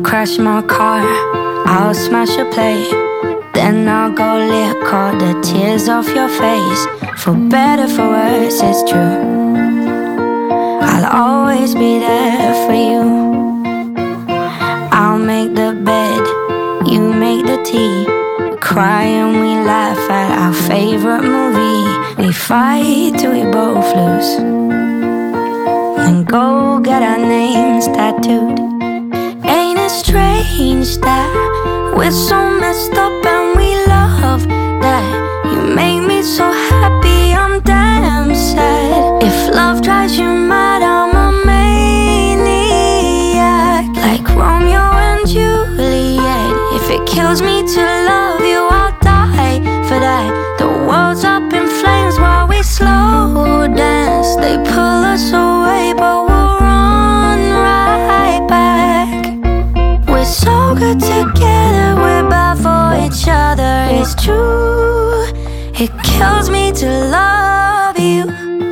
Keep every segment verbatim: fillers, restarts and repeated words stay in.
You crash my car, I'll smash a plate. Then I'll go lick all the tears off your face. For better, for worse, it's true. I'll always be there for you. I'll make the bed, you make the tea. We cry and we laugh at our favorite movie. We fight till we both lose, and go get our names tattooed. Ain't it strange that we're so messed up and we love that? You make me so happy, I'm damn sad. If love drives you mad, I'm a maniac, like Romeo and Juliet. If it kills me to love you, I'll die for that. The world's up in flames while we slow dance. They pull us away, but we'll run right back. We're so good together, we're bad for each other, it's true. It kills me to love you.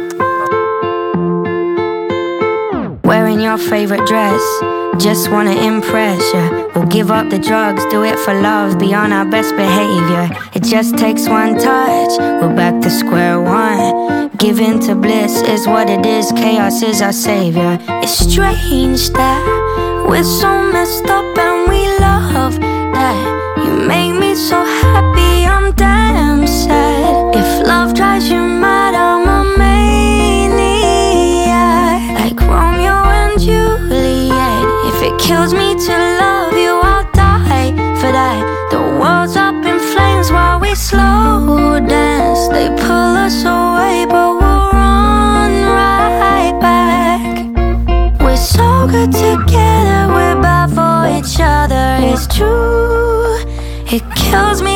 Wearing your favorite dress, just wanna impress ya. We'll give up the drugs, do it for love, be on our best behavior. It just takes one touch, we're back to square one. Give in to bliss is what it is, chaos is our savior. It's strange that we're so messed up and we love that. You make me so happy, I'm damn sad. If love drives you mad, I'm a maniac, like Romeo and Juliet. If it kills me to love you, I'll die for that. The world's up in flames while we slow dance. They pull us away, but we'll run right back. We're so good together, we're bad for each other, it's true. It kills me